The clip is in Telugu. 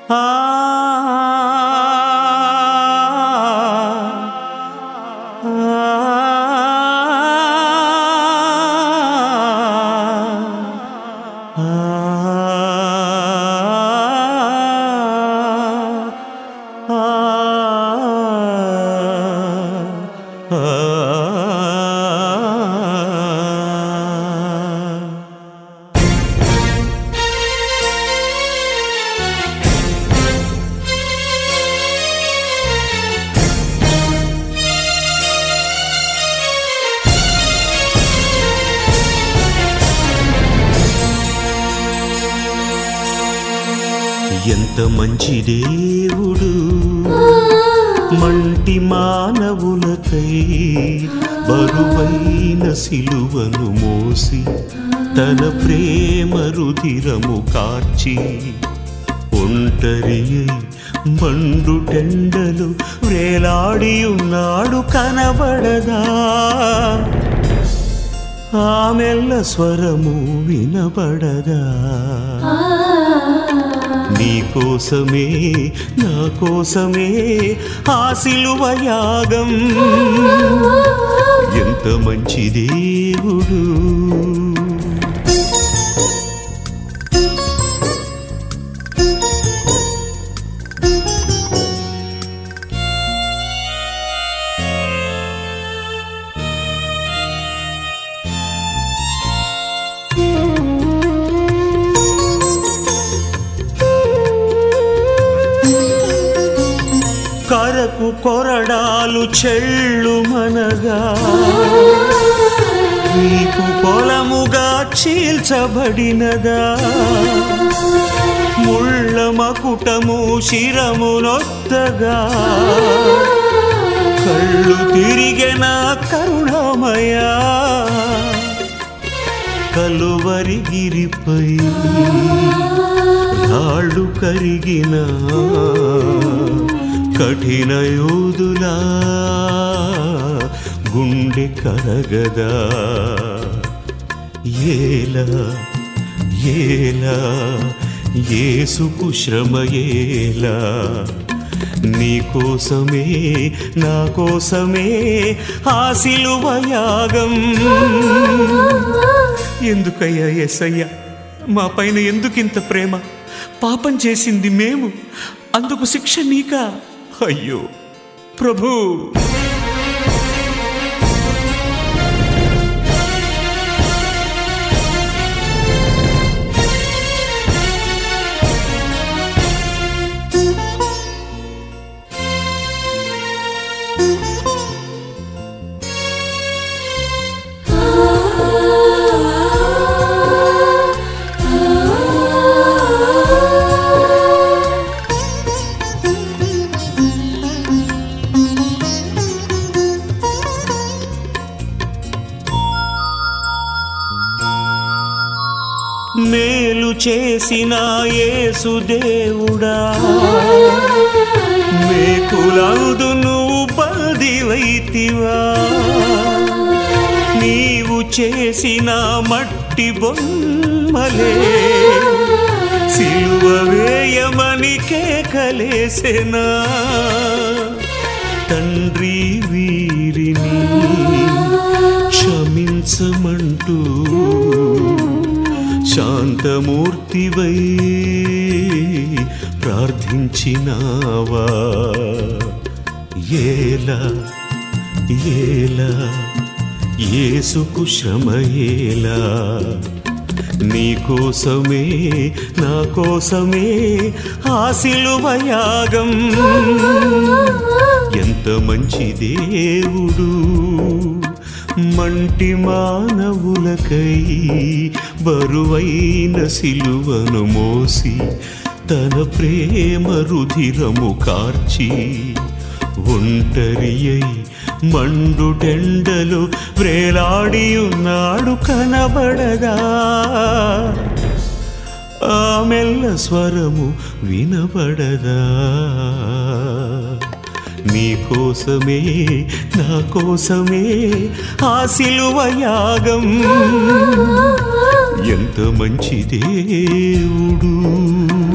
ఎంత మంచి దేవుడు మంటి మానవులకై బరువైన సిలువను మోసి తన ప్రేమ రుధిరము కార్చి ఒంటరి మండు టెండలు వేలాడి ఉన్నాడు కనబడదా ఆమెల్ల స్వరము వినబడదా నీ కోసమే నా కోసమే ఆ సిలువ యాగం ఎంత మంచి దేవుడు కరకు కొరడాలు చెళ్ళు మనగా నీకు పొలముగా చీల్చబడినదా ముళ్ళ మకుటము శిరమునొత్తగా కళ్ళు తిరిగెన కరుణమయా కలువరిగిరిపై రాళ్ళు కరిగిన కఠిన యోధులా గుండె కరగదా ఏలా ఏలా యేసుకు శ్రమ ఏలా నీ కోసమే నా కోసమే ఆ సిలువ యాగం ఎందుకయ్యా యేసయ్యా మా పైన ఎందుకింత ప్రేమ పాపం చేసింది మేము అందుకు శిక్ష నీకా అయ్యో ప్రభు మేలు చేసిన యేసు దేవుడా మేకులందు నువ్వు బందివైతివా నీవు చేసిన మట్టి బొమ్మలే సిలువ వేయమని కేకలేసెనా తండ్రి వీరిని క్షమించమంటూ శాంతమూర్తివై ప్రార్థించినావా ఏలా ఏలా యేసుకు శ్రమ ఏలా నీ కోసమే నా కోసమే ఆ సిలువ యాగం ఎంత మంచి దేవుడు మంటి మానవులకై బరువైన సిలువను మోసి తన ప్రేమ రుధిరము కార్చి ఒంటరి మండు టెండలు వేలాడి ఉన్నాడు కనబడదా ఆమెల్ల స్వరము వినబడదా నీ కోసమే నా కోసమే ఆ సిలువ యాగం ఎంత మంచి దేవుడు.